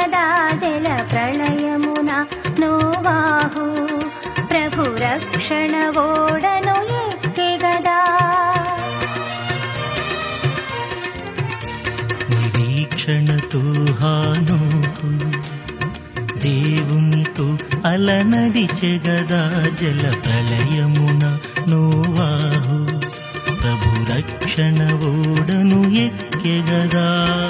గదా జల ప్రళయమున నోవాహు ప్రభు రక్షణ ఓడను ఎక్కె గదా. నిరీక్షణతో హానోకు దేవునితో అలనడిచెగదా జల ప్రళయమున నోవాహు ప్రభు రక్షణ ఓడను ఎక్కెగదా.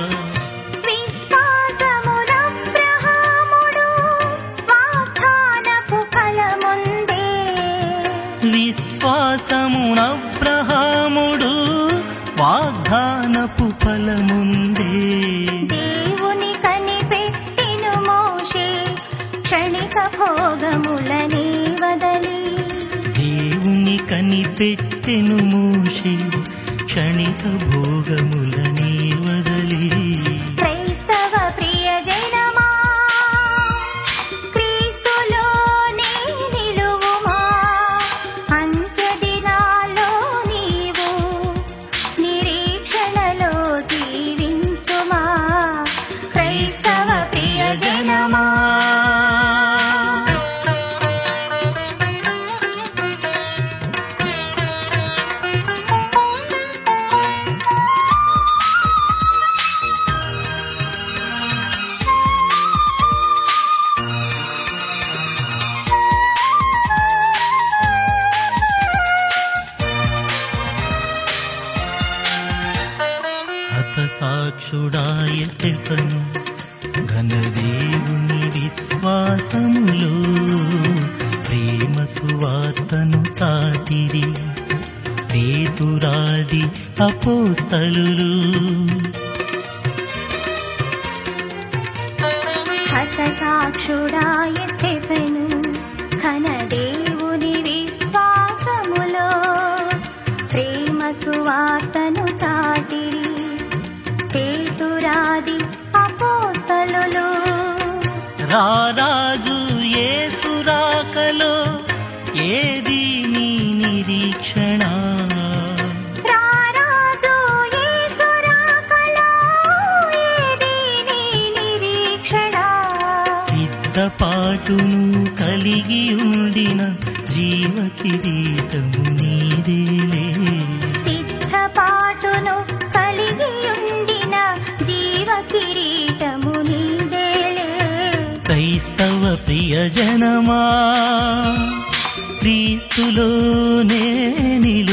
విశ్వాసమునబ్రహాముడు వాగ్దానపు ఫలముందే. దేవుని కనిపెట్టెను మోషే క్షణిక భోగములనే వదలి. దేవుని కనిపెట్టెను మోషే క్షణిక భోగములనే వదలి. క్రైస్తవ ప్రియజనమా క్రీస్తులోనే నిలువుమా. అంత్యదినాల్లో నీవు నిరీక్షణలో జీవించుమా. క్రైస్తవ ప్రియజనమా హతసాక్షుడాయ స్టెఫను ఘనదేవుని విశ్వాసములో ప్రేమ సువార్తను చాటిరి పేతురాది అపోస్తలులు. హతసాక్షుడాయ స్టెఫను ఘనదేవుని విశ్వాసములో ప్రేమ సువార్తను చాటిరి పేతురాది అపోస్తలులు. రారాజు యేసు రాకలో ఏది నీ నిరీక్షణ. రారాజు యేసు రాకలో ఏది నీ నిరీక్షణ. సిద్ధపాటును కలిగి ఉండిన జీవ కిరీటము నీదేలే. సిద్ధపాటును కలిగి ఉండిన జీవ కిరీటము నీదేలే. క్రైస్తవ ప్రియజనమా క్రీస్తులోనే నిలు